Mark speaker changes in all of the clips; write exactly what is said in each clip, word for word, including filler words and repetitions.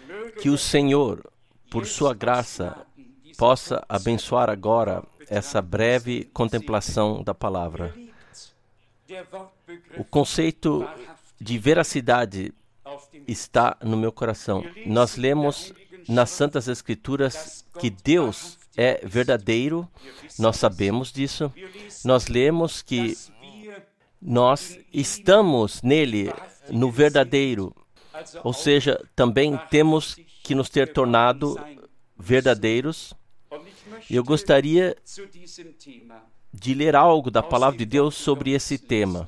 Speaker 1: Que o Senhor, por sua graça, possa abençoar agora essa breve contemplação da palavra. O conceito de veracidade está no meu coração. Nós lemos nas Santas Escrituras que Deus é verdadeiro, nós sabemos disso. Nós lemos que nós estamos nele, no verdadeiro. Ou seja, também temos que nos ter tornado verdadeiros. E eu gostaria de ler algo da palavra de Deus sobre esse tema.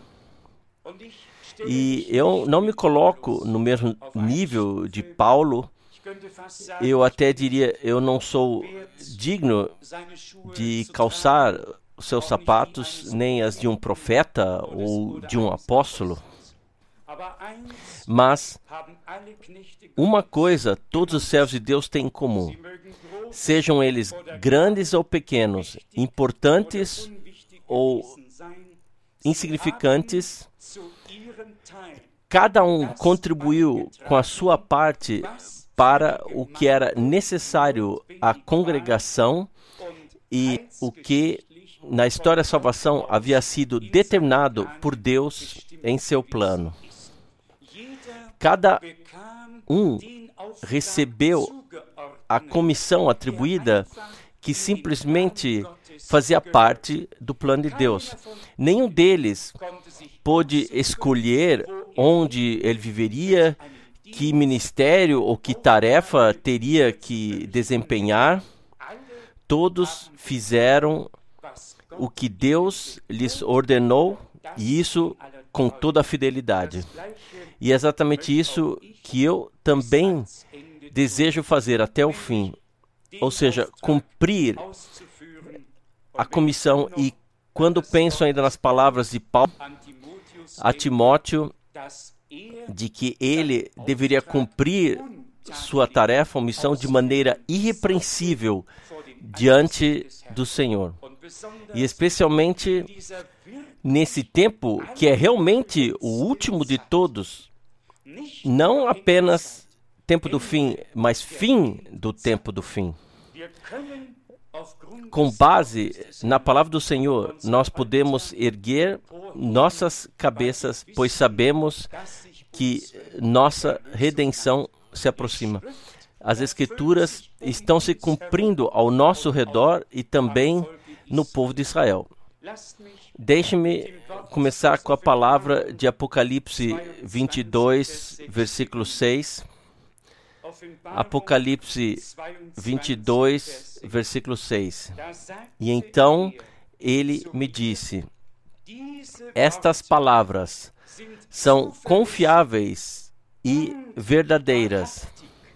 Speaker 1: E eu não me coloco no mesmo nível de Paulo. Eu até diria, eu não sou digno de calçar os seus sapatos, nem as de um profeta ou de um apóstolo. Mas uma coisa todos os servos de Deus têm em comum. Sejam eles grandes ou pequenos, importantes ou insignificantes, cada um contribuiu com a sua parte para o que era necessário à congregação e o que na história da salvação havia sido determinado por Deus em seu plano. Cada um recebeu a comissão atribuída que simplesmente fazia parte do plano de Deus. Nenhum deles pôde escolher onde ele viveria, que ministério ou que tarefa teria que desempenhar. Todos fizeram o que Deus lhes ordenou, e isso com toda a fidelidade. E é exatamente isso que eu também desejo fazer até o fim, ou seja, cumprir a comissão. E quando penso ainda nas palavras de Paulo a Timóteo, de que ele deveria cumprir sua tarefa, ou missão, de maneira irrepreensível diante do Senhor. E especialmente nesse tempo que é realmente o último de todos, não apenas tempo do fim, mas fim do tempo do fim. Com base na palavra do Senhor, nós podemos erguer nossas cabeças, pois sabemos que nossa redenção se aproxima. As Escrituras estão se cumprindo ao nosso redor e também no povo de Israel. Deixe-me começar com a palavra de Apocalipse vinte e dois, versículo seis. Apocalipse vinte e dois, versículo seis. E então ele me disse: estas palavras são confiáveis e verdadeiras.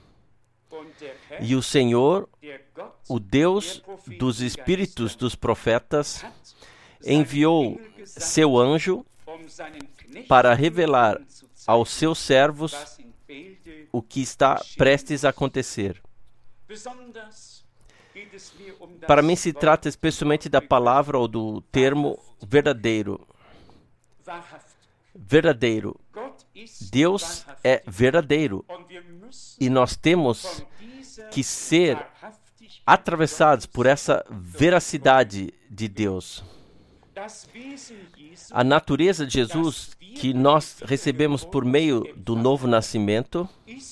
Speaker 1: E o Senhor, o Deus dos espíritos dos profetas, enviou seu anjo para revelar aos seus servos o que está prestes a acontecer. Para mim se trata especialmente da palavra ou do termo verdadeiro. Verdadeiro. Deus é verdadeiro. E nós temos que ser atravessados por essa veracidade de Deus. A natureza de Jesus, que nós recebemos por meio do novo nascimento,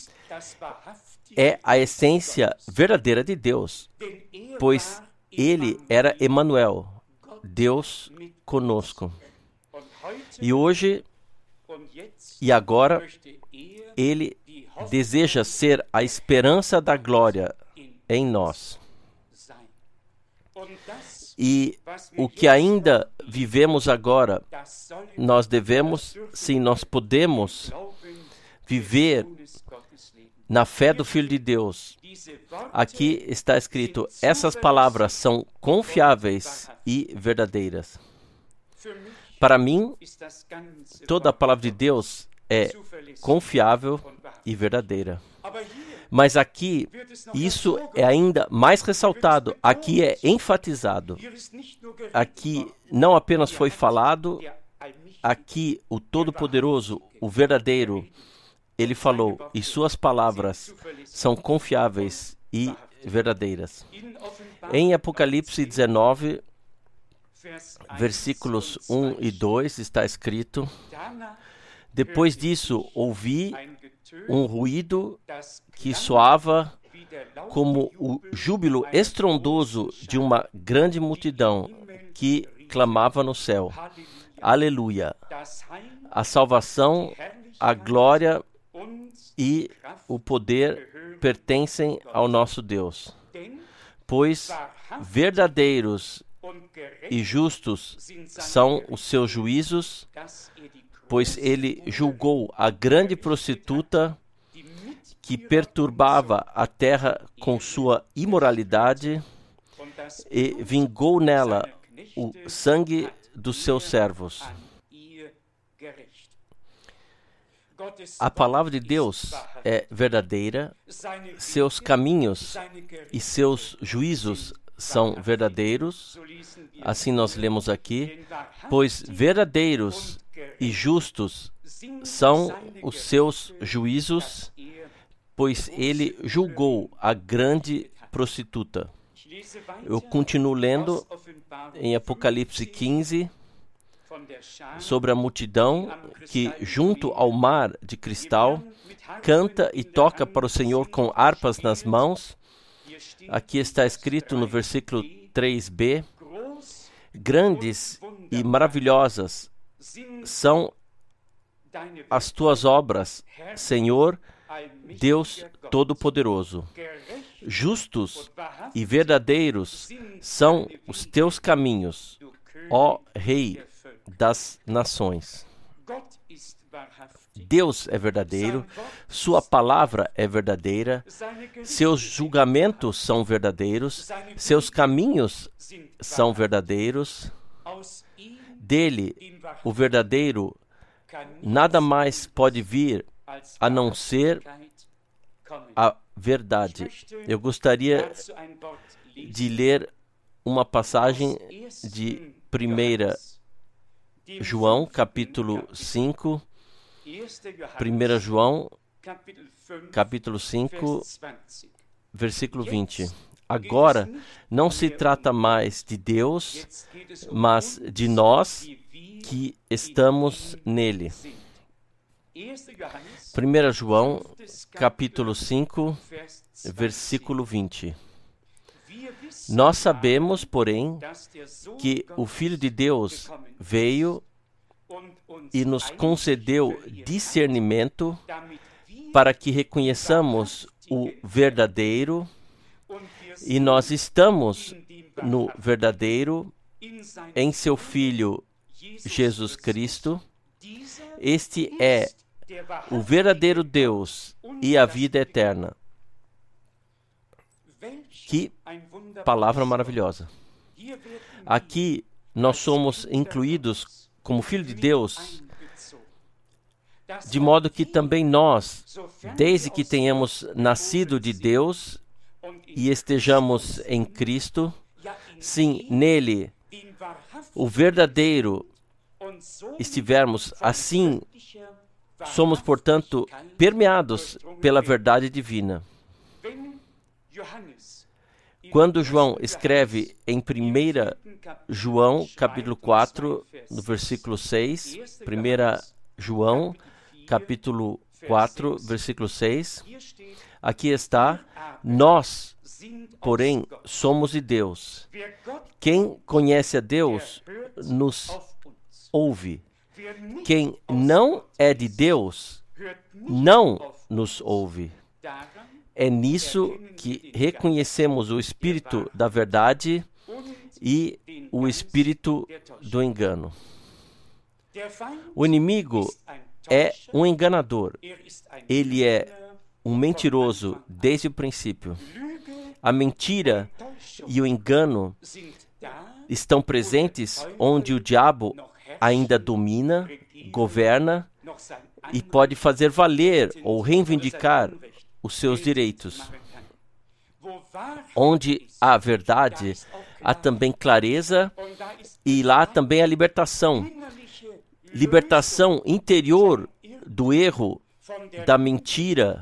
Speaker 1: é a essência verdadeira de Deus, pois ele era Emanuel, Deus conosco. E hoje e agora, ele deseja ser a esperança da glória em nós. E o que ainda vivemos agora, nós devemos, sim, nós podemos viver na fé do Filho de Deus. Aqui está escrito: essas palavras são confiáveis e verdadeiras. Para mim, toda a palavra de Deus é confiável e verdadeira. Mas aqui, isso é ainda mais ressaltado, aqui é enfatizado. Aqui não apenas foi falado, aqui o Todo-Poderoso, o verdadeiro, ele falou, e suas palavras são confiáveis e verdadeiras. Em Apocalipse dezenove, versículos um e dois, está escrito: depois disso, ouvi um ruído que soava como o júbilo estrondoso de uma grande multidão que clamava no céu: Aleluia! A salvação, a glória e o poder pertencem ao nosso Deus, pois verdadeiros e justos são os seus juízos, pois ele julgou a grande prostituta que perturbava a terra com sua imoralidade e vingou nela o sangue dos seus servos. A palavra de Deus é verdadeira, seus caminhos e seus juízos são verdadeiros, assim nós lemos aqui, pois verdadeiros e justos são os seus juízos, pois ele julgou a grande prostituta. Eu continuo lendo em Apocalipse quinze, sobre a multidão que, junto ao mar de cristal, canta e toca para o Senhor com harpas nas mãos. Aqui está escrito no versículo três b, grandes e maravilhosas são as tuas obras, Senhor, Deus Todo-Poderoso. Justos e verdadeiros são os teus caminhos, ó Rei das nações. Deus é verdadeiro, sua palavra é verdadeira, seus julgamentos são verdadeiros, seus caminhos são verdadeiros. Dele, o verdadeiro, nada mais pode vir a não ser a verdade. Eu gostaria de ler uma passagem de primeira João, capítulo cinco, primeira João, capítulo cinco, versículo vinte. Agora, não se trata mais de Deus, mas de nós que estamos nele. primeira João, capítulo cinco, versículo vinte. Nós sabemos, porém, que o Filho de Deus veio e nos concedeu discernimento para que reconheçamos o verdadeiro, e nós estamos no verdadeiro, em seu Filho Jesus Cristo. Este é o verdadeiro Deus e a vida eterna. Que palavra maravilhosa! Aqui nós somos incluídos como Filho de Deus, de modo que também nós, desde que tenhamos nascido de Deus e estejamos em Cristo, sim, nele, o verdadeiro, estivermos assim, somos, portanto, permeados pela verdade divina. Quando João escreve em primeira João, capítulo quatro, no versículo seis, primeira João, capítulo quatro, versículo seis, aqui está: nós, porém, somos de Deus. Quem conhece a Deus nos ouve. Quem não é de Deus não nos ouve. É nisso que reconhecemos o espírito da verdade e o espírito do engano. O inimigo é um enganador. Ele é um mentiroso desde o princípio. A mentira e o engano estão presentes onde o diabo ainda domina, governa e pode fazer valer ou reivindicar os seus direitos. Onde há verdade, há também clareza e lá também a libertação. Libertação interior do erro da mentira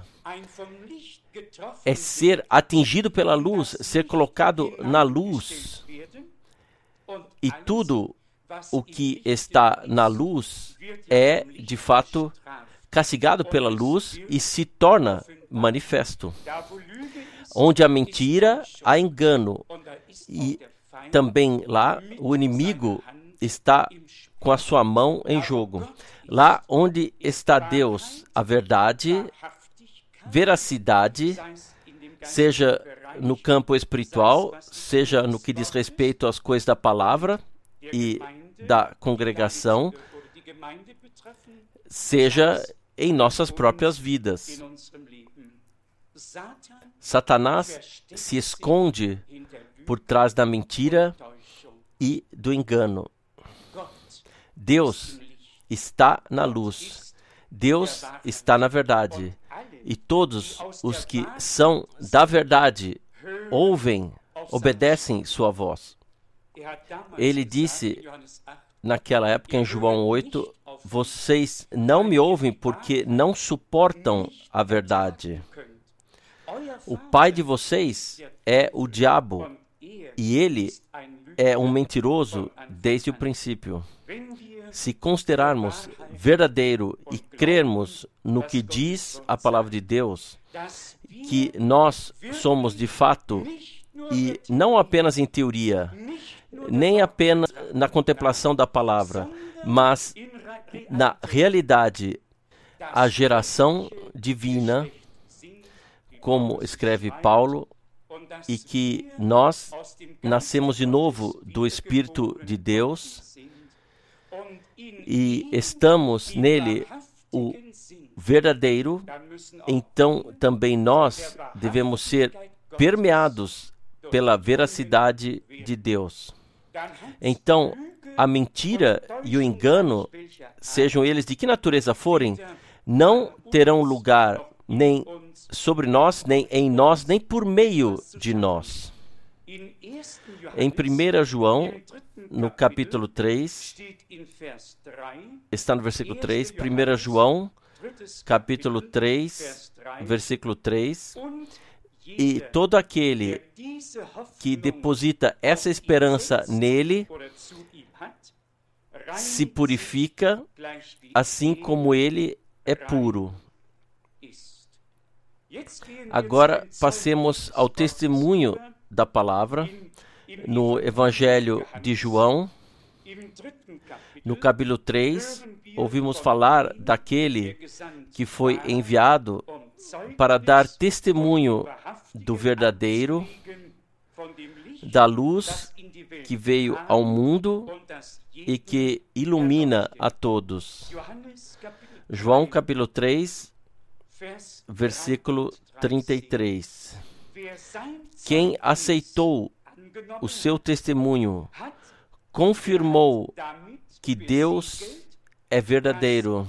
Speaker 1: é ser atingido pela luz, ser colocado na luz. E tudo o que está na luz é, de fato, castigado pela luz e se torna manifesto. Onde há mentira, há engano. E também lá o inimigo está com a sua mão em jogo. Lá onde está Deus, a verdade, veracidade, seja no campo espiritual, seja no que diz respeito às coisas da palavra e da congregação, seja em nossas próprias vidas. Satanás se esconde por trás da mentira e do engano. Deus está na luz. Deus está na verdade. E todos os que são da verdade ouvem, obedecem sua voz. Ele disse naquela época em João oito, vocês não me ouvem porque não suportam a verdade. O pai de vocês é o diabo e ele é um mentiroso desde o princípio. Se considerarmos verdadeiro e crermos no que diz a palavra de Deus, que nós somos de fato, e não apenas em teoria, nem apenas na contemplação da palavra, mas na realidade, a geração divina, como escreve Paulo, e que nós nascemos de novo do Espírito de Deus e estamos nele o verdadeiro, então também nós devemos ser permeados pela veracidade de Deus. Então, a mentira e o engano, sejam eles de que natureza forem, não terão lugar nem sobre nós, nem em nós, nem por meio de nós. Em primeira João, no capítulo três, está no versículo três, primeira João, capítulo três, versículo três, e todo aquele que deposita essa esperança nele se purifica, assim como ele é puro. Agora passemos ao testemunho da palavra no Evangelho de João. No capítulo três, ouvimos falar daquele que foi enviado para dar testemunho do verdadeiro, da luz que veio ao mundo e que ilumina a todos. João capítulo três, versículo trinta e três. Quem aceitou o seu testemunho confirmou que Deus é verdadeiro.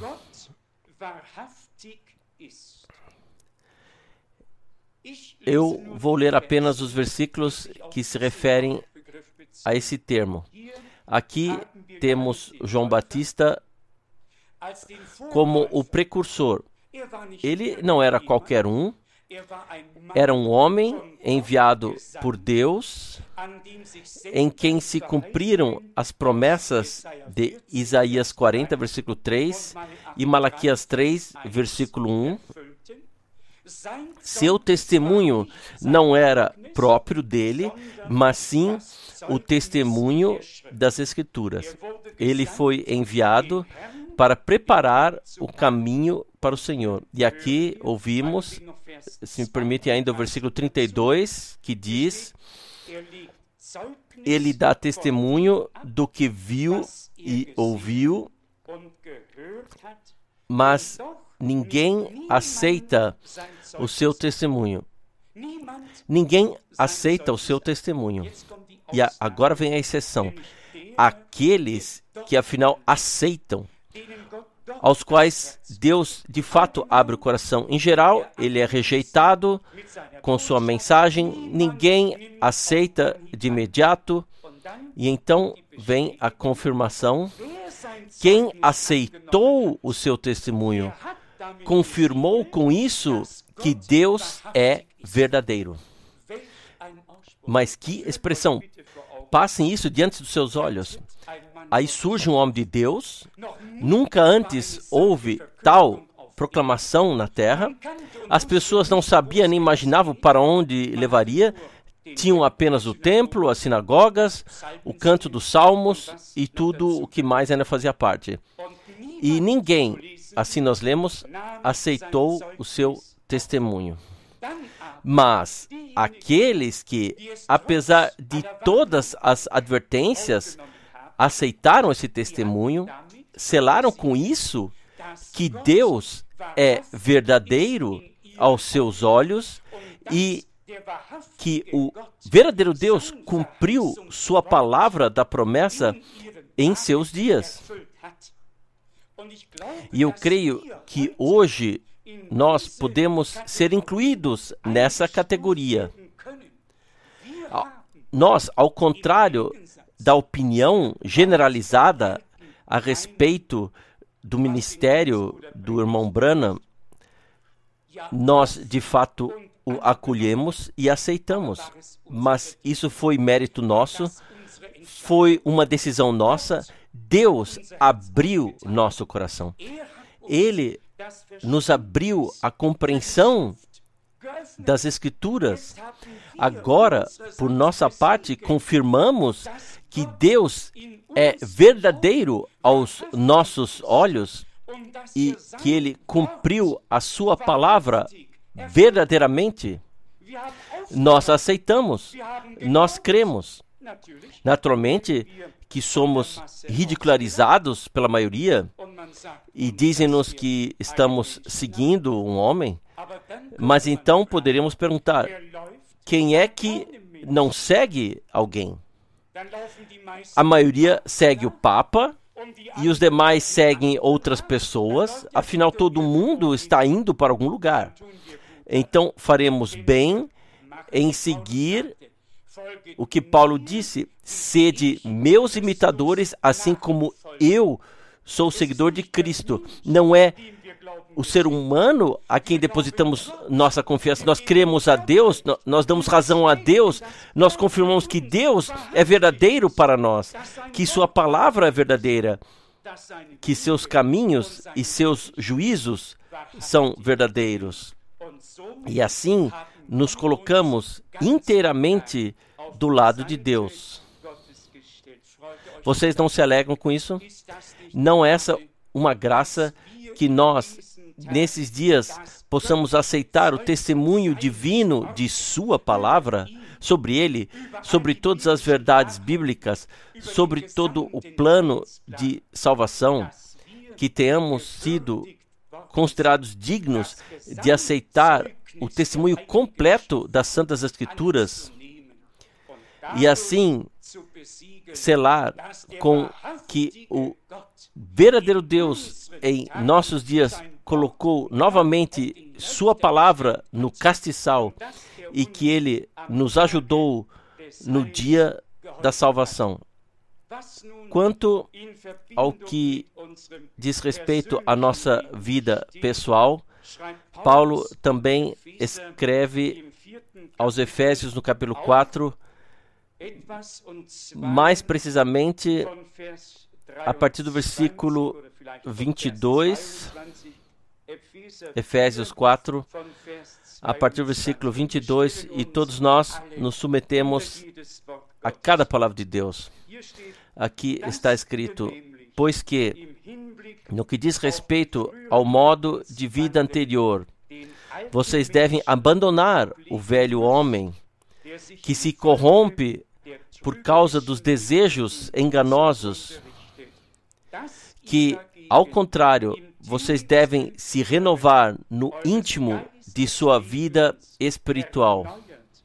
Speaker 1: Eu vou ler apenas os versículos que se referem a esse termo. Aqui temos João Batista como o precursor. Ele não era qualquer um, era um homem enviado por Deus, em quem se cumpriram as promessas de Isaías quarenta, versículo três, e Malaquias três, versículo um. Seu testemunho não era próprio dele, mas sim o testemunho das Escrituras. Ele foi enviado para preparar o caminho para o Senhor. E aqui ouvimos, se me permite ainda, o versículo trinta e dois, que diz: ele dá testemunho do que viu e ouviu, mas ninguém aceita o seu testemunho. Ninguém aceita o seu testemunho. E a, agora vem a exceção. Aqueles que afinal aceitam, aos quais Deus de fato abre o coração. Em geral, ele é rejeitado com sua mensagem, ninguém aceita de imediato, e então vem a confirmação. Quem aceitou o seu testemunho confirmou com isso que Deus é verdadeiro. Mas que expressão! Passem isso diante dos seus olhos. Aí surge um homem de Deus. Nunca antes houve tal proclamação na terra. As pessoas não sabiam nem imaginavam para onde levaria. Tinham apenas o templo, as sinagogas, o canto dos salmos e tudo o que mais ainda fazia parte. E ninguém, assim nós lemos, aceitou o seu testemunho. Mas aqueles que, apesar de todas as advertências, aceitaram esse testemunho, selaram com isso que Deus é verdadeiro aos seus olhos e que o verdadeiro Deus cumpriu sua palavra da promessa em seus dias. E eu creio que hoje nós podemos ser incluídos nessa categoria. Nós, ao contrário da opinião generalizada a respeito do ministério do irmão Branham, nós, de fato, o acolhemos e aceitamos. Mas isso foi mérito nosso, foi uma decisão nossa. Deus abriu nosso coração. Ele nos abriu a compreensão das Escrituras. Agora, por nossa parte, confirmamos que Deus é verdadeiro aos nossos olhos e que Ele cumpriu a sua palavra verdadeiramente. Nós aceitamos, nós cremos. Naturalmente que somos ridicularizados pela maioria e dizem-nos que estamos seguindo um homem, mas então poderíamos perguntar, quem é que não segue alguém? A maioria segue o Papa e os demais seguem outras pessoas, afinal todo mundo está indo para algum lugar. Então faremos bem em seguir o que Paulo disse, sede meus imitadores, assim como eu sou seguidor de Cristo. Não é o ser humano a quem depositamos nossa confiança. Nós cremos a Deus, nós damos razão a Deus, nós confirmamos que Deus é verdadeiro para nós, que sua palavra é verdadeira, que seus caminhos e seus juízos são verdadeiros. E assim nos colocamos inteiramente do lado de Deus. Vocês não se alegram com isso? Não é essa uma graça que nós, nesses dias, possamos aceitar o testemunho divino de sua palavra sobre ele, sobre todas as verdades bíblicas, sobre todo o plano de salvação, que tenhamos sido considerados dignos de aceitar o testemunho completo das Santas Escrituras e assim selar com que o verdadeiro Deus em nossos dias colocou novamente sua palavra no castiçal e que ele nos ajudou no dia da salvação. Quanto ao que diz respeito à nossa vida pessoal, Paulo também escreve aos Efésios no capítulo quatro, mais precisamente a partir do versículo vinte e dois, Efésios quatro, a partir do versículo vinte e dois, e todos nós nos submetemos a cada palavra de Deus. Aqui está escrito, pois que, no que diz respeito ao modo de vida anterior, vocês devem abandonar o velho homem, que se corrompe por causa dos desejos enganosos, que, ao contrário, vocês devem se renovar no íntimo de sua vida espiritual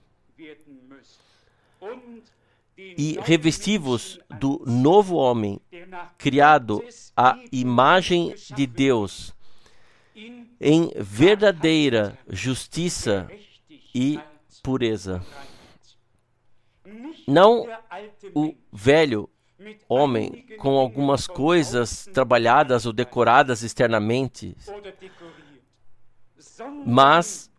Speaker 1: e revestivos do novo homem, criado à imagem de Deus, em verdadeira justiça e pureza. Não o velho homem com algumas coisas trabalhadas ou decoradas externamente, mas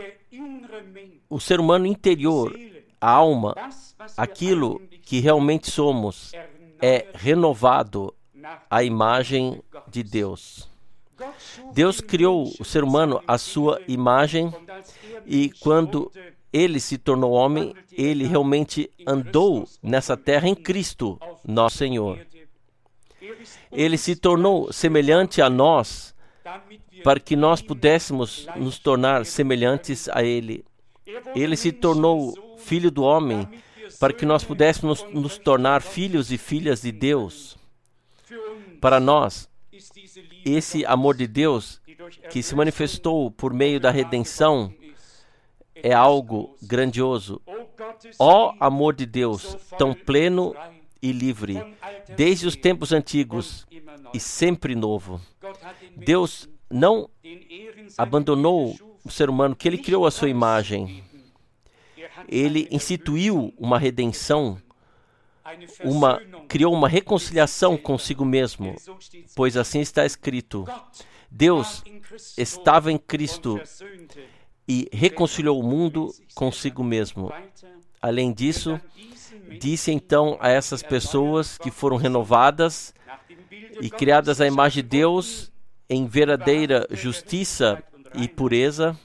Speaker 1: o ser humano interior, a alma, aquilo que realmente somos, é renovado à imagem de Deus. Deus criou o ser humano à sua imagem e quando ele se tornou homem, ele realmente andou nessa terra em Cristo, nosso Senhor. Ele se tornou semelhante a nós para que nós pudéssemos nos tornar semelhantes a Ele. Ele se tornou filho do homem para que nós pudéssemos nos tornar filhos e filhas de Deus. Para nós, esse amor de Deus que se manifestou por meio da redenção é algo grandioso. Ó amor de Deus, tão pleno e livre, desde os tempos antigos e sempre novo. Deus não abandonou o ser humano que Ele criou à sua imagem. Ele instituiu uma redenção, uma, criou uma reconciliação consigo mesmo, pois assim está escrito. Deus estava em Cristo e reconciliou o mundo consigo mesmo. Além disso, disse então a essas pessoas que foram renovadas e criadas à imagem de Deus em verdadeira justiça e pureza.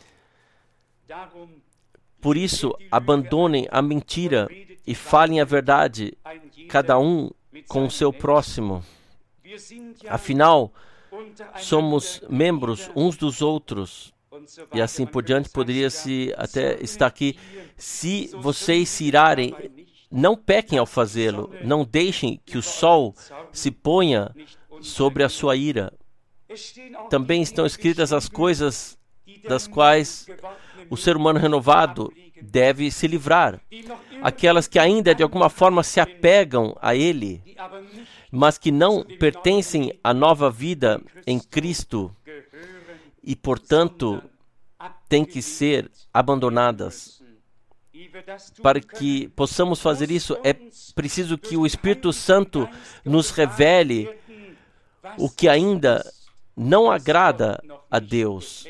Speaker 1: Por isso, abandonem a mentira e falem a verdade, cada um com o seu próximo. Afinal, somos membros uns dos outros. E assim por diante, poderia-se até estar aqui. Se vocês se irarem, não pequem ao fazê-lo. Não deixem que o sol se ponha sobre a sua ira. Também estão escritas as coisas das quais o ser humano renovado deve se livrar. Aquelas que ainda de alguma forma se apegam a ele, mas que não pertencem à nova vida em Cristo e, portanto, têm que ser abandonadas. Para que possamos fazer isso, é preciso que o Espírito Santo nos revele o que ainda não agrada a Deus.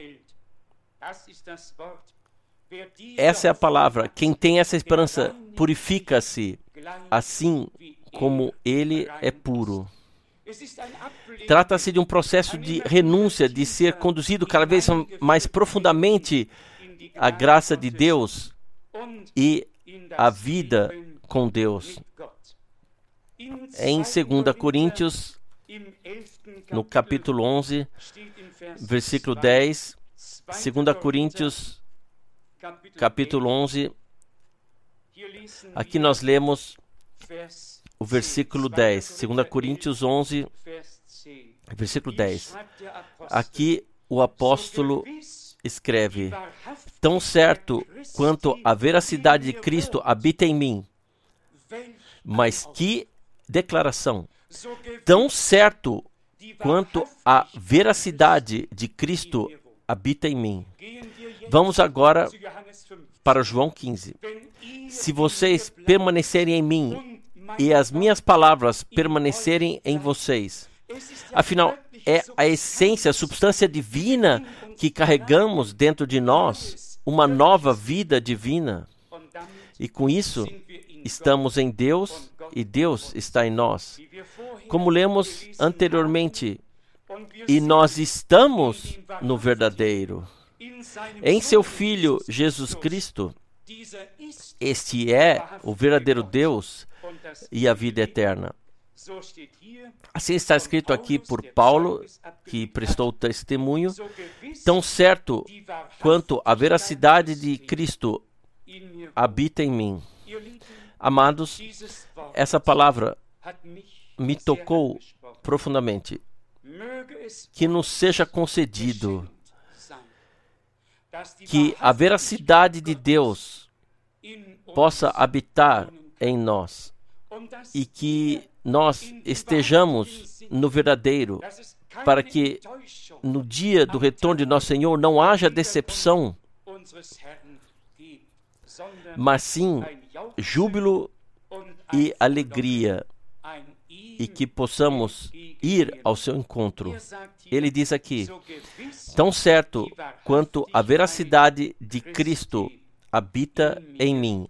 Speaker 1: Essa é a palavra. Quem tem essa esperança purifica-se, assim como ele é puro. Trata-se de um processo de renúncia, de ser conduzido cada vez mais profundamente à graça de Deus e à vida com Deus. Em segunda Coríntios, no capítulo onze, versículo dez, segunda Coríntios, capítulo onze, aqui nós lemos o versículo dez, segunda Coríntios onze, versículo dez. Aqui o apóstolo escreve: tão certo quanto a veracidade de Cristo habita em mim. Mas que declaração! Tão certo quanto a veracidade de Cristo habita em mim. Vamos agora para João quinze. Se vocês permanecerem em mim e as minhas palavras permanecerem em vocês. Afinal, é a essência, a substância divina que carregamos dentro de nós, uma nova vida divina. E com isso, estamos em Deus e Deus está em nós. Como lemos anteriormente, e nós estamos no verdadeiro. Em seu Filho Jesus Cristo, este é o verdadeiro Deus e a vida eterna. Assim está escrito aqui por Paulo, que prestou testemunho, tão certo quanto a veracidade de Cristo habita em mim. Amados, essa palavra me tocou profundamente. Que nos seja concedido que a veracidade de Deus possa habitar em nós e que nós estejamos no verdadeiro, para que no dia do retorno de nosso Senhor não haja decepção, mas sim júbilo e alegria, e que possamos ir ao seu encontro. ele diz aqui: tão certo quanto a veracidade de Cristo habita em mim.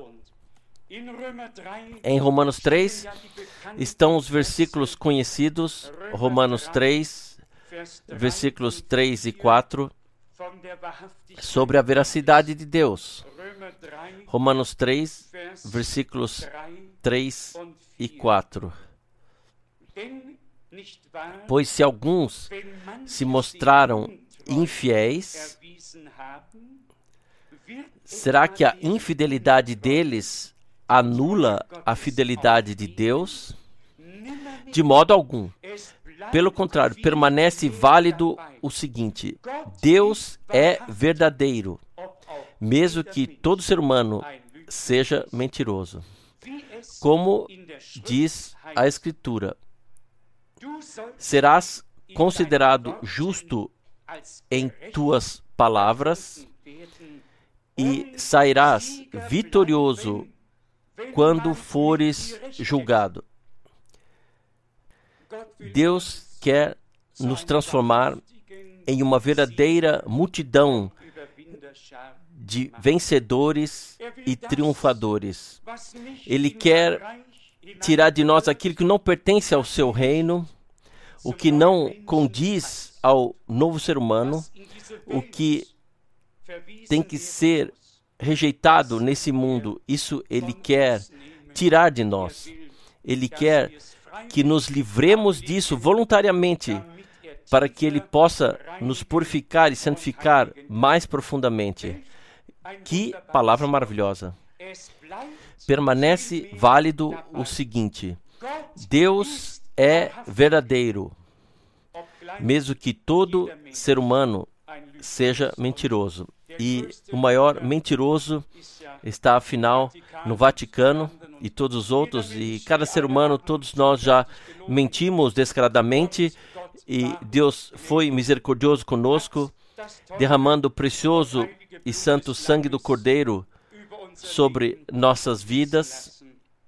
Speaker 1: Em Romanos três estão os versículos conhecidos, Romanos três, versículos três e quatro, sobre a veracidade de Deus. Romanos três, versículos três e quatro. Pois se alguns se mostraram infiéis, será que a infidelidade deles anula a fidelidade de Deus? De modo algum. Pelo contrário, permanece válido o seguinte: Deus é verdadeiro, mesmo que todo ser humano seja mentiroso. Como diz a Escritura, serás considerado justo em tuas palavras e sairás vitorioso quando fores julgado. Deus quer nos transformar em uma verdadeira multidão de vencedores e triunfadores. Ele quer tirar de nós aquilo que não pertence ao seu reino, o que não condiz ao novo ser humano, o que tem que ser rejeitado nesse mundo. Isso ele quer tirar de nós. Ele quer que nos livremos disso voluntariamente, para que ele possa nos purificar e santificar mais profundamente. Que palavra maravilhosa! Permanece válido o seguinte: Deus é verdadeiro, mesmo que todo ser humano seja mentiroso. E o maior mentiroso está, afinal, no Vaticano e todos os outros. E cada ser humano, todos nós já mentimos descaradamente. E Deus foi misericordioso conosco, derramando o precioso e santo sangue do Cordeiro sobre nossas vidas.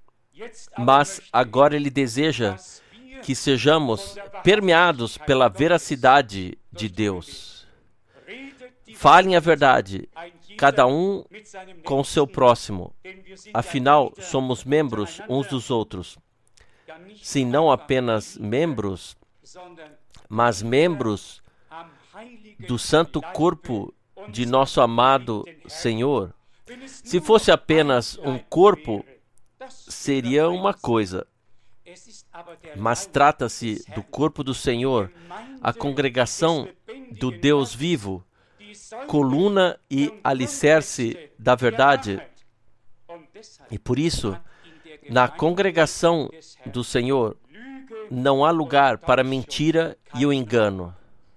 Speaker 1: Mas agora Ele deseja que sejamos permeados pela veracidade de Deus. Falem a verdade, cada um com o seu próximo. Afinal, somos membros uns dos outros. Sim, não apenas membros, mas membros do santo corpo de nosso amado Senhor. Se fosse apenas um corpo, seria uma coisa. Mas trata-se do corpo do Senhor, a congregação do Deus vivo, coluna e alicerce da verdade. E por isso, na congregação do Senhor, não há lugar para mentira e o engano.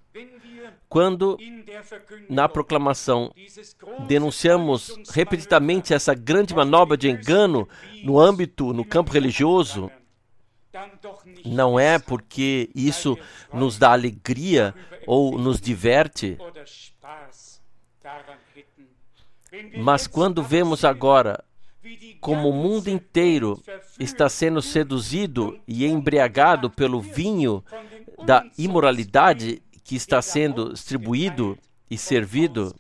Speaker 1: Quando, na proclamação, denunciamos repetidamente essa grande manobra de engano no âmbito, no campo religioso, não é porque isso nos dá alegria ou nos diverte, mas quando vemos agora como o mundo inteiro está sendo seduzido e embriagado pelo vinho da imoralidade que está sendo distribuído e servido.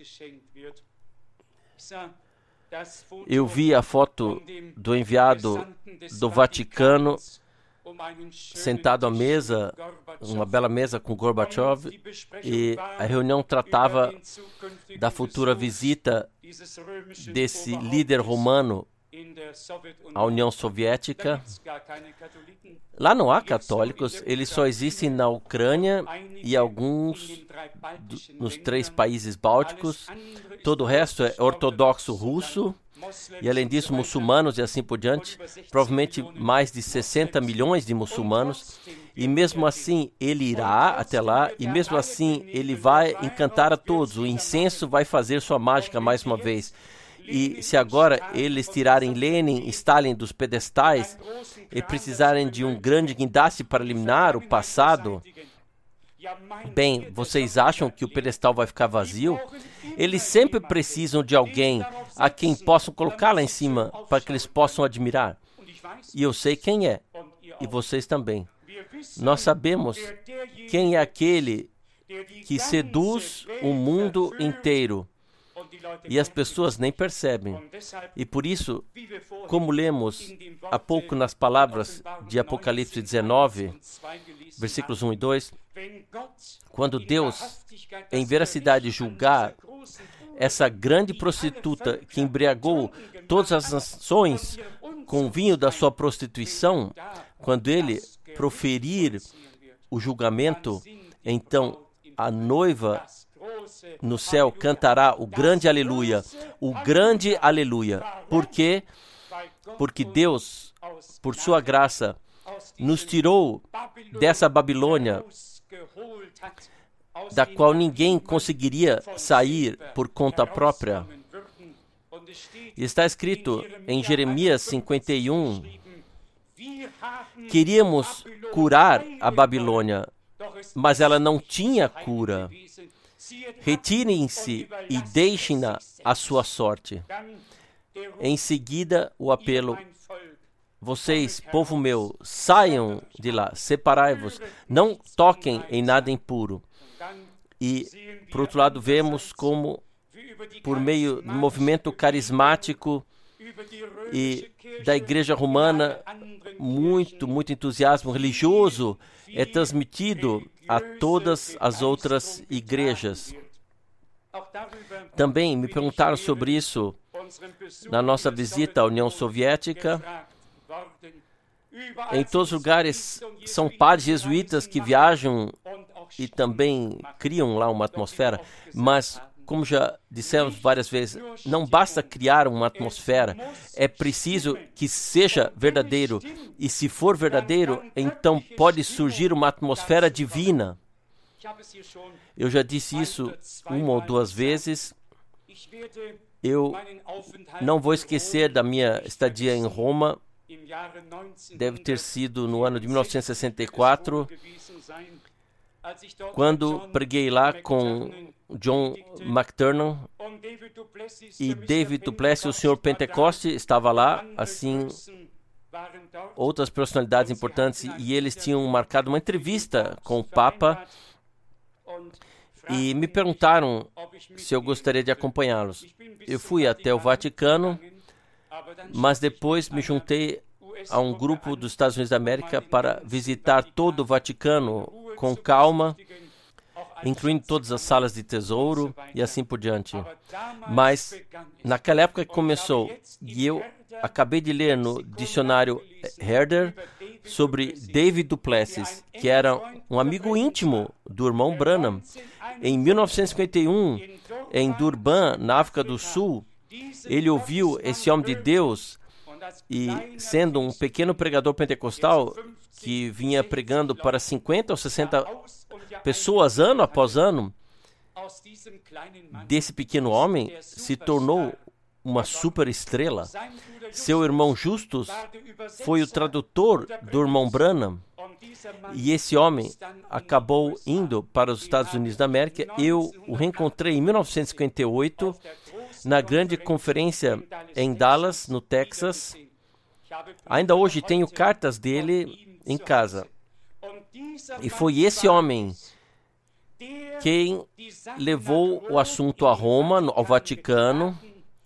Speaker 1: Eu vi a foto do enviado do Vaticano sentado à mesa, uma bela mesa com Gorbachev, e a reunião tratava da futura visita desse líder romano à União Soviética. Lá não há católicos, eles só existem na Ucrânia e alguns do, nos três países bálticos. Todo o resto é ortodoxo russo. E além disso, muçulmanos e assim por diante, provavelmente mais de sessenta milhões de muçulmanos, e mesmo assim ele irá até lá, e mesmo assim ele vai encantar a todos, o incenso vai fazer sua mágica mais uma vez. E se agora eles tirarem Lenin e Stalin dos pedestais e precisarem de um grande guindaste para eliminar o passado, bem, vocês acham que o pedestal vai ficar vazio? Eles sempre precisam de alguém a quem possam colocar lá em cima para que eles possam admirar. E eu sei quem é, e vocês também. Nós sabemos quem é aquele que seduz o mundo inteiro e as pessoas nem percebem. E por isso, como lemos há pouco nas palavras de Apocalipse dezenove, versículos um e dois, quando Deus, em veracidade, julgar essa grande prostituta que embriagou todas as nações com o vinho da sua prostituição, quando ele proferir o julgamento, então a noiva no céu cantará o grande aleluia, o grande aleluia. Por quê? Porque Deus, por sua graça, nos tirou dessa Babilônia, da qual ninguém conseguiria sair por conta própria. Está escrito em Jeremias cinquenta e um, queríamos curar a Babilônia, mas ela não tinha cura. Retirem-se e deixem-na à sua sorte. Em seguida, o apelo: vocês, povo meu, saiam de lá, separai-vos, não toquem em nada impuro. E, por outro lado, vemos como, por meio do movimento carismático e da Igreja Romana, muito, muito entusiasmo religioso é transmitido a todas as outras igrejas. Também me perguntaram sobre isso na nossa visita à União Soviética. Em todos os lugares são padres jesuítas que viajam e também criam lá uma atmosfera, mas, como já dissemos várias vezes, não basta criar uma atmosfera, é preciso que seja verdadeiro. E se for verdadeiro, então pode surgir uma atmosfera divina. Eu já disse isso uma ou duas vezes. Eu não vou esquecer da minha estadia em Roma. Deve ter sido no ano de mil novecentos e sessenta e quatro, quando preguei lá com John McTernan e David Duplessis, o senhor Pentecoste, estava lá, assim, outras personalidades importantes, e eles tinham marcado uma entrevista com o Papa e me perguntaram se eu gostaria de acompanhá-los. Eu fui até o Vaticano, mas depois me juntei a um grupo dos Estados Unidos da América para visitar todo o Vaticano com calma, incluindo todas as salas de tesouro e assim por diante. Mas, naquela época que começou, e eu acabei de ler no dicionário Herder sobre David Duplessis, que era um amigo íntimo do irmão Branham. Em mil novecentos e cinquenta e um, em Durban, na África do Sul, ele ouviu esse homem de Deus e, sendo um pequeno pregador pentecostal que vinha pregando para cinquenta ou sessenta pessoas ano após ano, desse pequeno homem se tornou uma super estrela. Seu irmão Justus foi o tradutor do irmão Branham, e esse homem acabou indo para os Estados Unidos da América. Eu o reencontrei em mil novecentos e cinquenta e oito, na grande conferência em Dallas, no Texas. Ainda hoje tenho cartas dele em casa. E foi esse homem quem levou o assunto a Roma, ao Vaticano,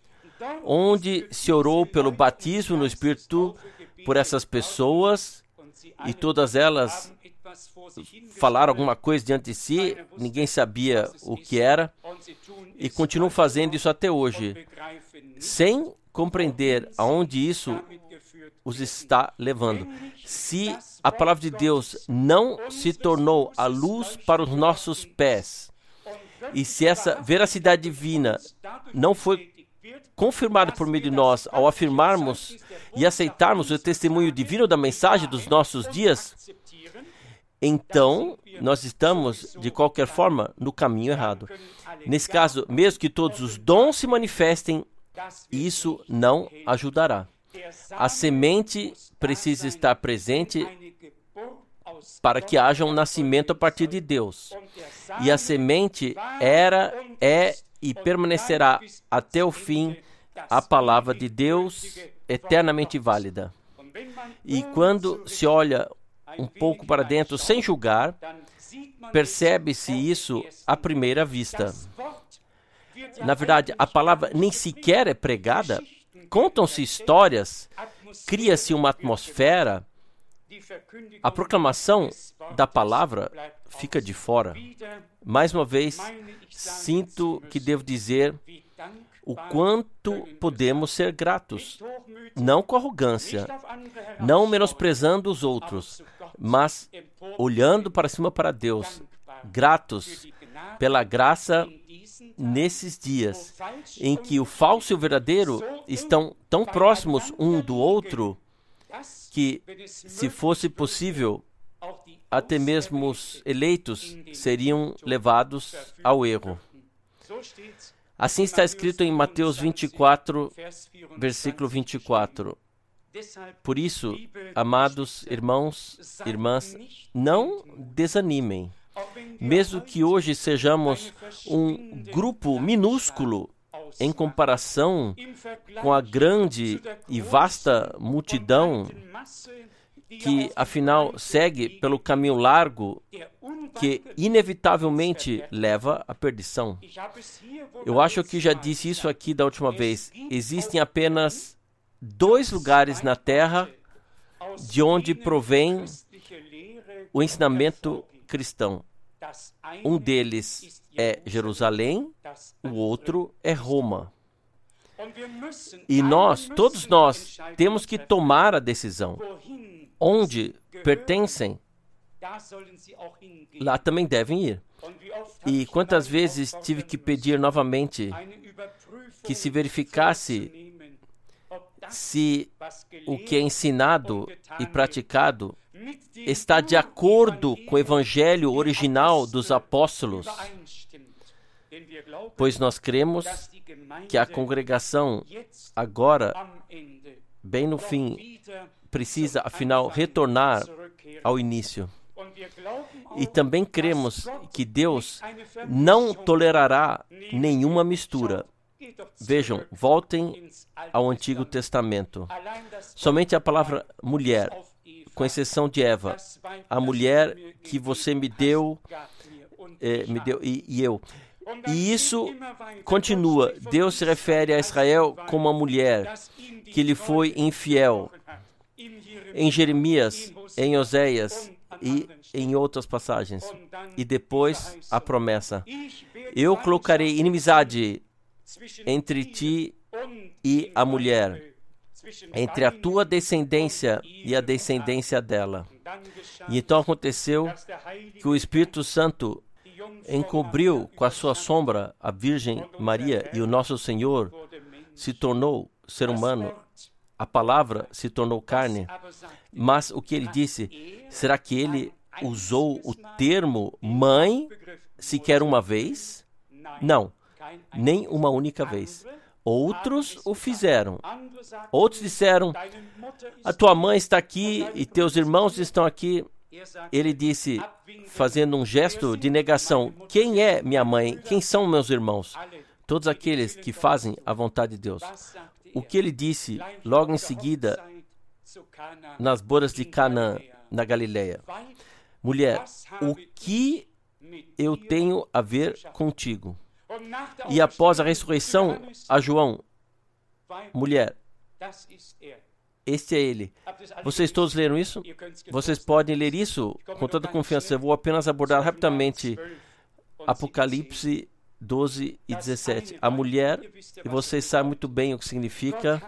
Speaker 1: onde se orou pelo batismo no Espírito por essas pessoas, e todas elas falaram alguma coisa diante de si, ninguém sabia o que era, e continuam fazendo isso até hoje, sem compreender aonde isso os está levando. Se a palavra de Deus não se tornou a luz para os nossos pés, e se essa veracidade divina não foi confirmada por meio de nós ao afirmarmos e aceitarmos o testemunho divino da mensagem dos nossos dias, então nós estamos, de qualquer forma, no caminho errado. Nesse caso, mesmo que todos os dons se manifestem, isso não ajudará. A semente precisa estar presente para que haja um nascimento a partir de Deus. E a semente era, é e permanecerá até o fim a palavra de Deus eternamente válida. E quando se olha um pouco para dentro, sem julgar, percebe-se isso à primeira vista. Na verdade, a palavra nem sequer é pregada, contam-se histórias, cria-se uma atmosfera, a proclamação da palavra fica de fora. Mais uma vez, sinto que devo dizer o quanto podemos ser gratos, não com arrogância, não menosprezando os outros, mas olhando para cima para Deus, gratos pela graça nesses dias em que o falso e o verdadeiro estão tão próximos um do outro que, se fosse possível, até mesmo os eleitos seriam levados ao erro. Assim está escrito em Mateus vinte e quatro, versículo vinte e quatro. Por isso, amados irmãos e irmãs, não desanimem. Mesmo que hoje sejamos um grupo minúsculo em comparação com a grande e vasta multidão que, afinal, segue pelo caminho largo que, inevitavelmente, leva à perdição. Eu acho que já disse isso aqui da última vez. Existem apenas dois lugares na Terra de onde provém o ensinamento cristão. Um deles é Jerusalém, o outro é Roma. E nós, todos nós, temos que tomar a decisão. Onde pertencem, lá também devem ir. E quantas vezes tive que pedir novamente que se verificasse se o que é ensinado e praticado está de acordo com o evangelho original dos apóstolos, pois nós cremos que a congregação agora, bem no fim, precisa, afinal, retornar ao início. E também cremos que Deus não tolerará nenhuma mistura. Vejam, voltem ao Antigo Testamento. Somente a palavra mulher, com exceção de Eva, a mulher que você me deu, eh, me deu e, e eu. E isso continua. Deus se refere a Israel como uma mulher que lhe foi infiel. Em Jeremias, em Oséias e em outras passagens. E depois a promessa: eu colocarei inimizade entre ti e a mulher, entre a tua descendência e a descendência dela. E então aconteceu que o Espírito Santo encobriu com a sua sombra a Virgem Maria, e o nosso Senhor se tornou ser humano. A palavra se tornou carne. Mas o que ele disse? Será que ele usou o termo mãe sequer uma vez? Não, nem uma única vez. Outros o fizeram. Outros disseram: a tua mãe está aqui e teus irmãos estão aqui. Ele disse, fazendo um gesto de negação: quem é minha mãe? Quem são meus irmãos? Todos aqueles que fazem a vontade de Deus. O que ele disse logo em seguida nas bodas de Canaã, na Galileia? Mulher, o que eu tenho a ver contigo? E após a ressurreição, a João: mulher, este é ele. Vocês todos leram isso? Vocês podem ler isso com toda confiança. Eu vou apenas abordar rapidamente Apocalipse doze e dezessete. A mulher, e vocês sabem muito bem o que significa.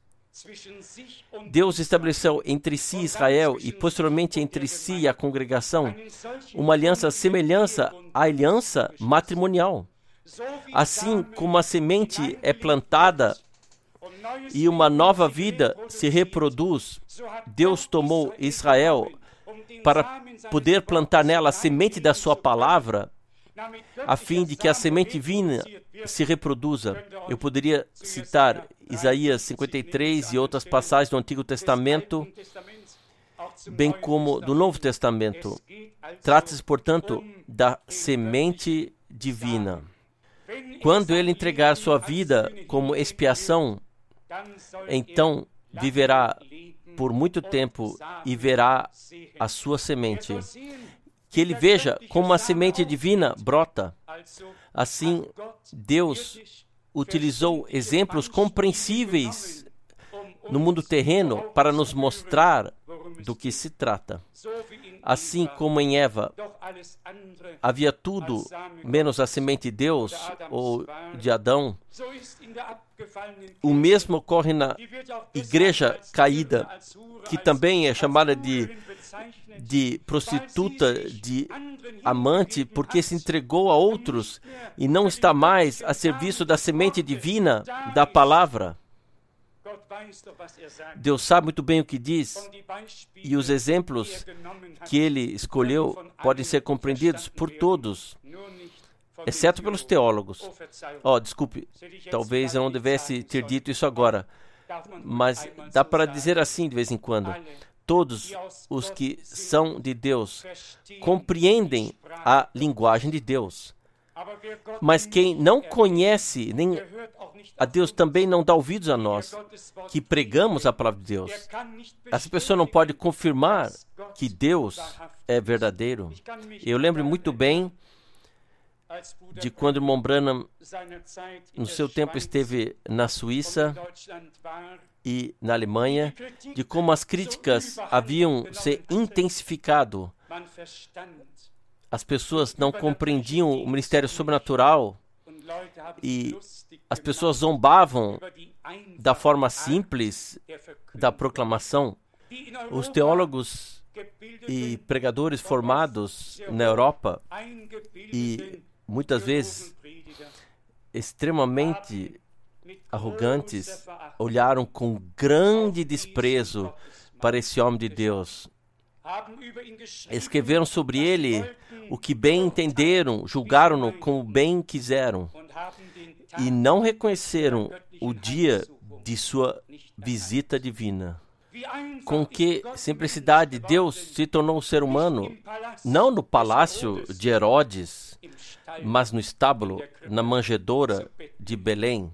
Speaker 1: Deus estabeleceu entre si Israel e posteriormente entre si e a congregação uma aliança semelhante à aliança matrimonial. Assim como a semente é plantada e uma nova vida se reproduz, Deus tomou Israel para poder plantar nela a semente da sua palavra, a fim de que a semente divina se reproduza. Eu poderia citar Isaías cinquenta e três e outras passagens do Antigo Testamento, bem como do Novo Testamento. Trata-se, portanto, da semente divina. Quando ele entregar sua vida como expiação, então viverá por muito tempo e verá a sua semente. Que ele veja como a semente divina brota. Assim, Deus utilizou exemplos compreensíveis no mundo terreno para nos mostrar do que se trata. Assim como em Eva havia tudo menos a semente de Deus ou de Adão, o mesmo ocorre na igreja caída, que também é chamada de, de prostituta, de amante, porque se entregou a outros e não está mais a serviço da semente divina da palavra. Deus sabe muito bem o que diz, e os exemplos que ele escolheu podem ser compreendidos por todos, exceto pelos teólogos. Oh, desculpe, talvez eu não devesse ter dito isso agora, mas dá para dizer assim de vez em quando. Todos os que são de Deus compreendem a linguagem de Deus. Mas quem não conhece nem a Deus também não dá ouvidos a nós, que pregamos a palavra de Deus. Essa pessoa não pode confirmar que Deus é verdadeiro. Eu lembro muito bem de quando o irmão Branham, no seu tempo, esteve na Suíça e na Alemanha, de como as críticas haviam se intensificado. As pessoas não compreendiam o ministério sobrenatural e as pessoas zombavam da forma simples da proclamação. Os teólogos e pregadores formados na Europa e muitas vezes extremamente arrogantes olharam com grande desprezo para esse homem de Deus. Escreveram sobre ele o que bem entenderam, julgaram-no como bem quiseram e não reconheceram o dia de sua visita divina. Com que simplicidade Deus se tornou um ser humano, não no palácio de Herodes, mas no estábulo, na manjedoura de Belém.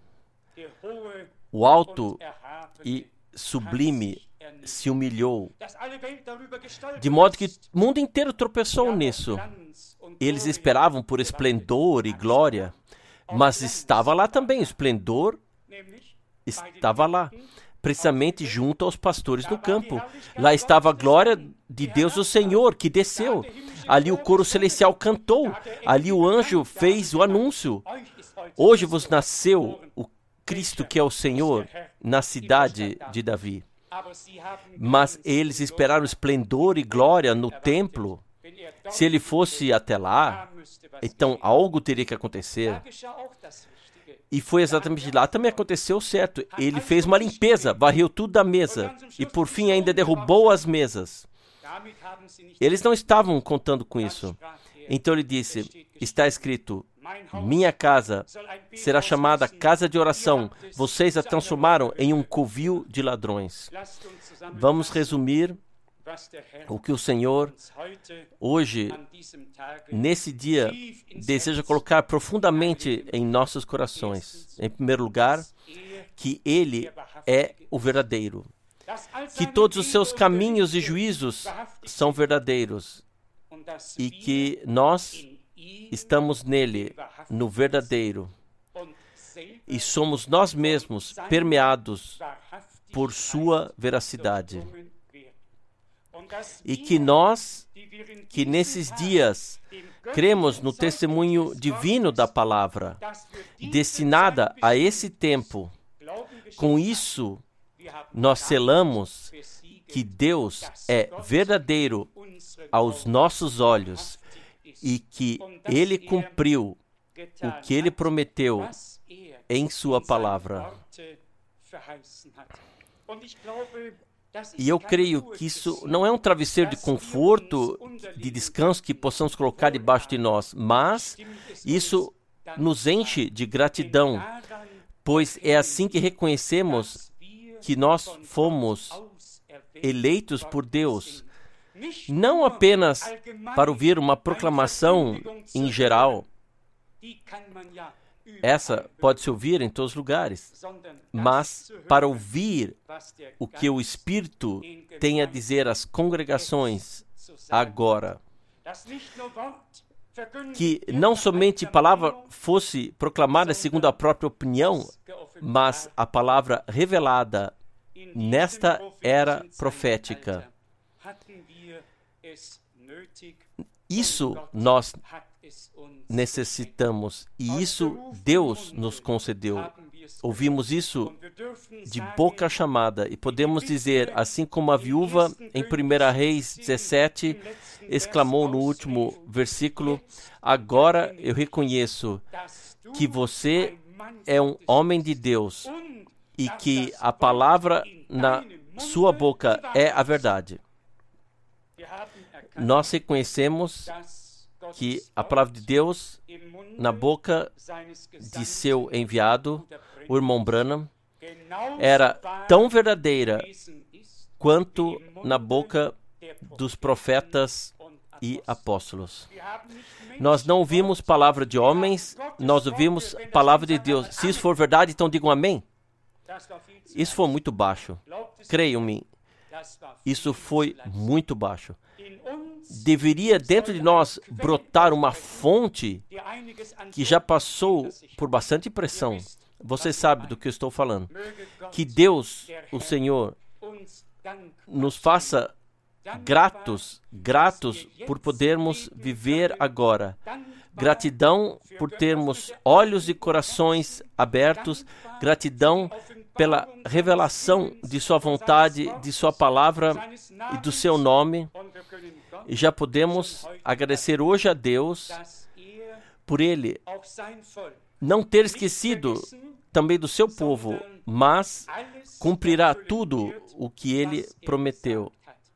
Speaker 1: O alto e sublime se humilhou, de modo que o mundo inteiro tropeçou nisso. Eles esperavam por esplendor e glória, mas estava lá também, o esplendor estava lá, precisamente junto aos pastores no campo. Lá estava a glória de Deus o Senhor, que desceu. Ali o coro celestial cantou, ali o anjo fez o anúncio. Hoje vos nasceu o Cristo, que é o Senhor, na cidade de Davi. Mas eles esperaram esplendor e glória no templo. Se ele fosse até lá, então algo teria que acontecer. E foi exatamente lá também aconteceu certo. Ele fez uma limpeza, varreu tudo da mesa e por fim ainda derrubou as mesas. Eles não estavam contando com isso. Então ele disse, está escrito, minha casa será chamada casa de oração. Vocês a transformaram em um covil de ladrões. Vamos resumir o que o Senhor, hoje, nesse dia, deseja colocar profundamente em nossos corações. Em primeiro lugar, que Ele é o verdadeiro. Que todos os seus caminhos e juízos são verdadeiros. E que nós estamos nele, no verdadeiro, e somos nós mesmos permeados por sua veracidade. E que nós, que nesses dias cremos no testemunho divino da palavra, destinada a esse tempo, com isso nós selamos que Deus é verdadeiro aos nossos olhos e que Ele cumpriu o que Ele prometeu em Sua palavra. E eu creio que isso não é um travesseiro de conforto, de descanso que possamos colocar debaixo de nós, mas isso nos enche de gratidão, pois é assim que reconhecemos que nós fomos eleitos por Deus, não apenas para ouvir uma proclamação em geral, essa pode se ouvir em todos os lugares, mas para ouvir o que o Espírito tem a dizer às congregações agora, que não somente a palavra fosse proclamada segundo a própria opinião, mas a palavra revelada nesta era profética. Isso nós necessitamos e isso Deus nos concedeu. Ouvimos isso de boca chamada e podemos dizer, assim como a viúva em primeira Reis dezessete exclamou no último versículo: agora eu reconheço que você é um homem de Deus e que a palavra na sua boca é a verdade. Nós reconhecemos que a palavra de Deus na boca de seu enviado, o irmão Branham, era tão verdadeira quanto na boca dos profetas e apóstolos. Nós não ouvimos palavra de homens, nós ouvimos palavra de Deus. Se isso for verdade, então digam amém. Isso foi muito baixo. Creiam-me, isso foi muito baixo. Deveria dentro de nós brotar uma fonte que já passou por bastante pressão. Você sabe do que eu estou falando. Que Deus, o Senhor, nos faça gratos, gratos por podermos viver agora. Gratidão por termos olhos e corações abertos. Gratidão pela revelação de sua vontade, de sua palavra e do seu nome. E já podemos agradecer hoje a Deus por Ele não ter esquecido também do seu povo, mas cumprirá tudo o que Ele prometeu.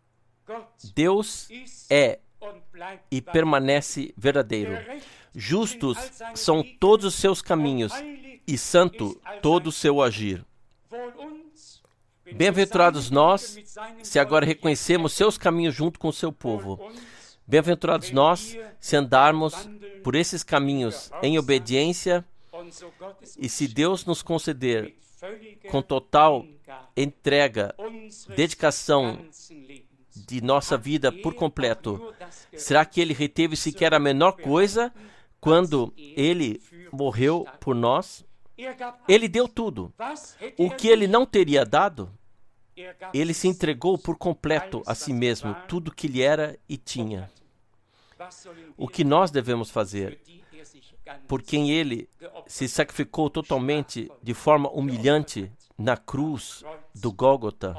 Speaker 1: Deus é e permanece verdadeiro. Justos são todos os seus caminhos e santo todo o seu agir. Bem-aventurados nós, se agora reconhecemos seus caminhos junto com o seu povo. Bem-aventurados nós, se andarmos por esses caminhos em obediência, e se Deus nos conceder com total entrega, dedicação de nossa vida por completo, será que Ele reteve sequer a menor coisa quando Ele morreu por nós? Ele deu tudo. O que Ele não teria dado, Ele se entregou por completo a si mesmo, tudo que Ele era e tinha. O que nós devemos fazer, por quem Ele se sacrificou totalmente, de forma humilhante, na cruz do Gólgota.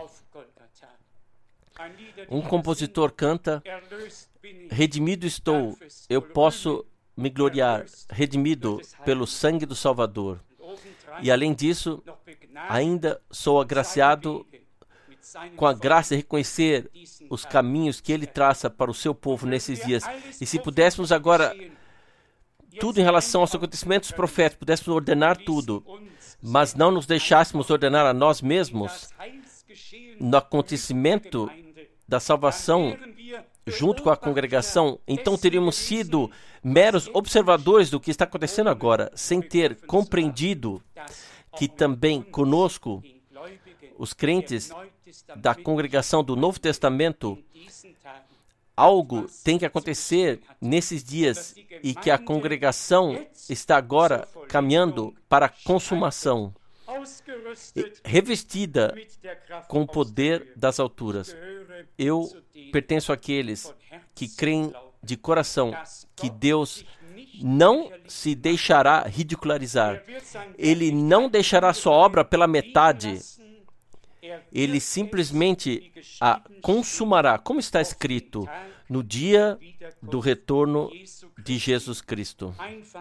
Speaker 1: Um compositor canta: redimido estou, eu posso me gloriar, redimido pelo sangue do Salvador. E além disso, ainda sou agraciado com a graça de reconhecer os caminhos que Ele traça para o seu povo nesses dias. E se pudéssemos agora, tudo em relação aos acontecimentos proféticos, pudéssemos ordenar tudo, mas não nos deixássemos ordenar a nós mesmos no acontecimento da salvação junto com a congregação, então teríamos sido meros observadores do que está acontecendo agora, sem ter compreendido que também conosco, os crentes da congregação do Novo Testamento, algo tem que acontecer nesses dias e que a congregação está agora caminhando para a consumação, revestida com o poder das alturas. Eu pertenço àqueles que creem de coração que Deus não se deixará ridicularizar. Ele não deixará sua obra pela metade. Ele simplesmente a consumará, como está escrito, no dia do retorno de Jesus Cristo.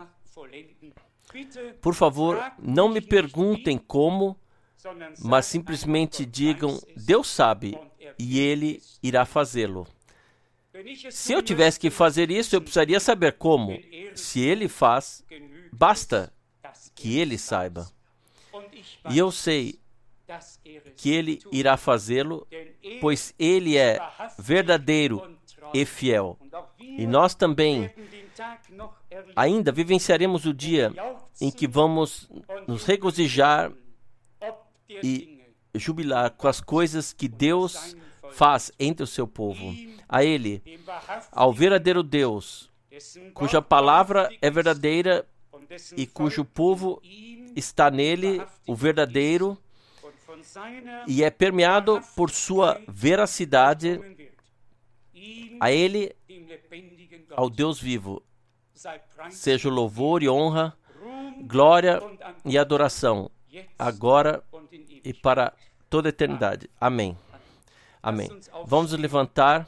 Speaker 1: Por favor, não me perguntem como, mas simplesmente digam: Deus sabe e Ele irá fazê-lo. Se eu tivesse que fazer isso, eu precisaria saber como. Se Ele faz, basta que Ele saiba. E eu sei que Ele irá fazê-lo, pois Ele é verdadeiro e fiel. E nós também ainda vivenciaremos o dia em que vamos nos regozijar e jubilar com as coisas que Deus faz entre o seu povo. A Ele, ao verdadeiro Deus, cuja palavra é verdadeira e cujo povo está nele, o verdadeiro, e é permeado por sua veracidade. A Ele, ao Deus vivo, seja o louvor e honra, glória e adoração, agora e para toda a eternidade. Amém. Amém. Vamos nos levantar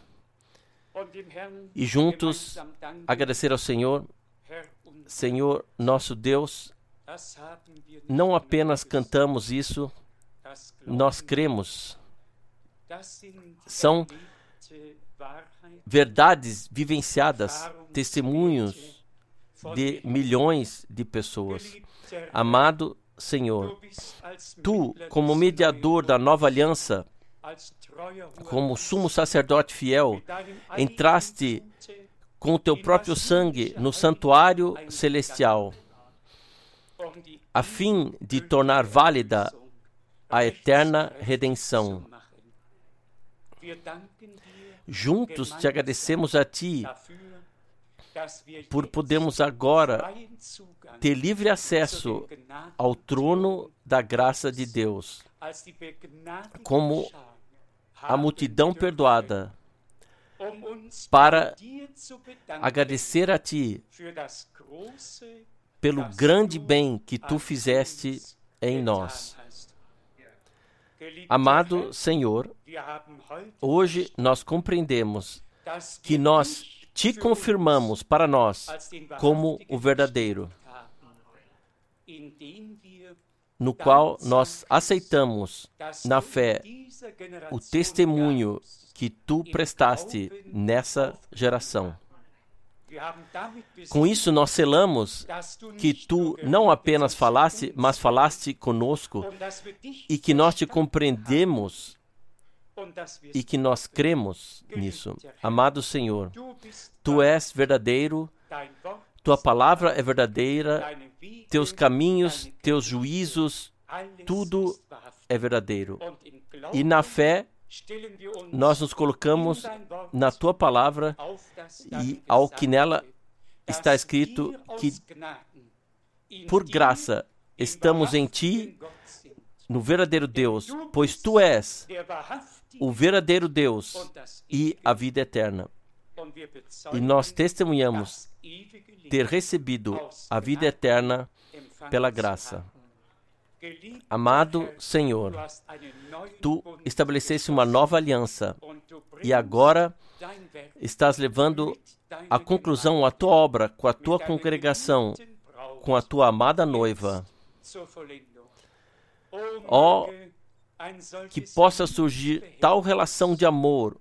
Speaker 1: e juntos agradecer ao Senhor. Senhor, nosso Deus, não apenas cantamos isso, nós cremos. São verdades vivenciadas, testemunhos de milhões de pessoas. Amado Senhor, Tu, como mediador da nova aliança, como sumo sacerdote fiel, entraste com o Teu próprio sangue no santuário celestial, a fim de tornar válida a eterna redenção. Juntos te agradecemos a Ti por podermos agora ter livre acesso ao trono da graça de Deus, como a multidão perdoada, para agradecer a Ti pelo grande bem que Tu fizeste em nós. Amado Senhor, hoje nós compreendemos que nós Te confirmamos para nós como o verdadeiro, no qual nós aceitamos, na fé, o testemunho que Tu prestaste nessa geração. Com isso, nós selamos que Tu não apenas falaste, mas falaste conosco, e que nós Te compreendemos e que nós cremos nisso. Amado Senhor, Tu és verdadeiro, Tua palavra é verdadeira, Teus caminhos, Teus juízos, tudo é verdadeiro. E na fé, nós nos colocamos na Tua palavra e ao que nela está escrito que, por graça, estamos em Ti, no verdadeiro Deus, pois Tu és o verdadeiro Deus e a vida eterna. E nós testemunhamos ter recebido a vida eterna pela graça. Amado Senhor, Tu estabeleceste uma nova aliança e agora estás levando à conclusão a Tua obra com a Tua congregação, com a Tua amada noiva. Ó, que possa surgir tal relação de amor,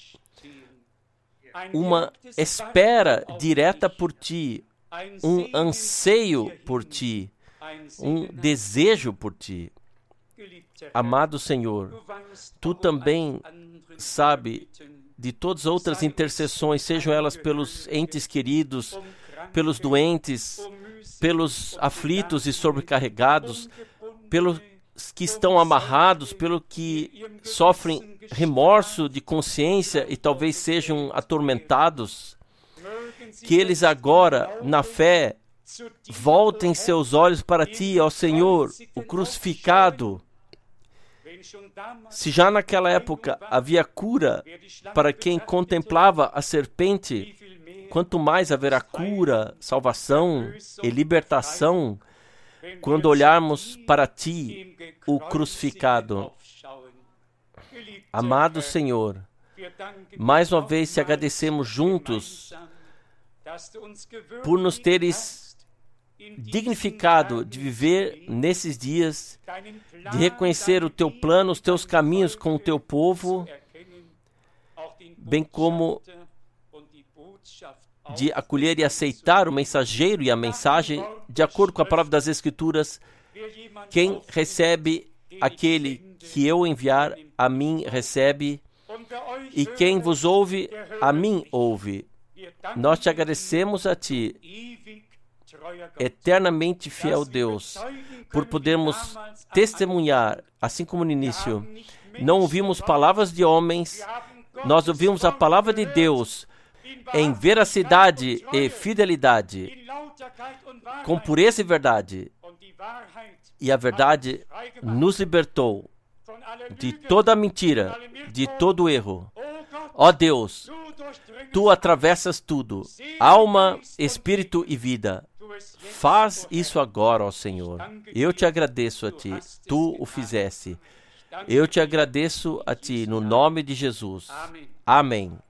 Speaker 1: uma espera direta por Ti, um anseio por Ti, um desejo por Ti. Amado Senhor, Tu também sabe de todas as outras intercessões, sejam elas pelos entes queridos, pelos doentes, pelos aflitos e sobrecarregados, pelos que estão amarrados, pelo que sofrem remorso de consciência e talvez sejam atormentados, que eles agora, na fé, voltem seus olhos para Ti, ó Senhor, o crucificado. Se já naquela época havia cura para quem contemplava a serpente, quanto mais haverá cura, salvação e libertação quando olharmos para Ti, o crucificado. Amado Senhor, mais uma vez te agradecemos juntos por nos teres dignificado de viver nesses dias, de reconhecer o Teu plano, os Teus caminhos com o Teu povo, bem como de acolher e aceitar o mensageiro e a mensagem, de acordo com a palavra das Escrituras. Quem recebe aquele que eu enviar, a mim recebe, e quem vos ouve, a mim ouve. Nós te agradecemos a Ti, eternamente fiel Deus, por podermos testemunhar, assim como no início, não ouvimos palavras de homens, nós ouvimos a palavra de Deus em veracidade e fidelidade, com pureza e verdade. E a verdade nos libertou de toda a mentira, de todo o erro. Ó Deus, Tu atravessas tudo, alma, espírito e vida. Faz isso agora, ó Senhor. Eu te agradeço a Ti, Tu o fizeste. Eu te agradeço a Ti, no nome de Jesus. Amém.